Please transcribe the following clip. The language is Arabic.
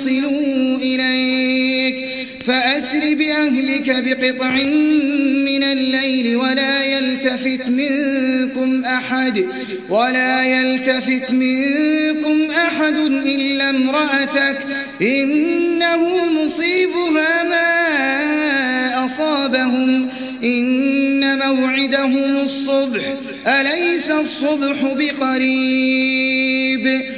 يصلوا إليك فأسر بأهلك بقطع من الليل ولا يلتفت منكم أحد إلا امرأتك إنه مصيبها ما أصابهم إن موعدهم الصبح أليس الصبح بقريب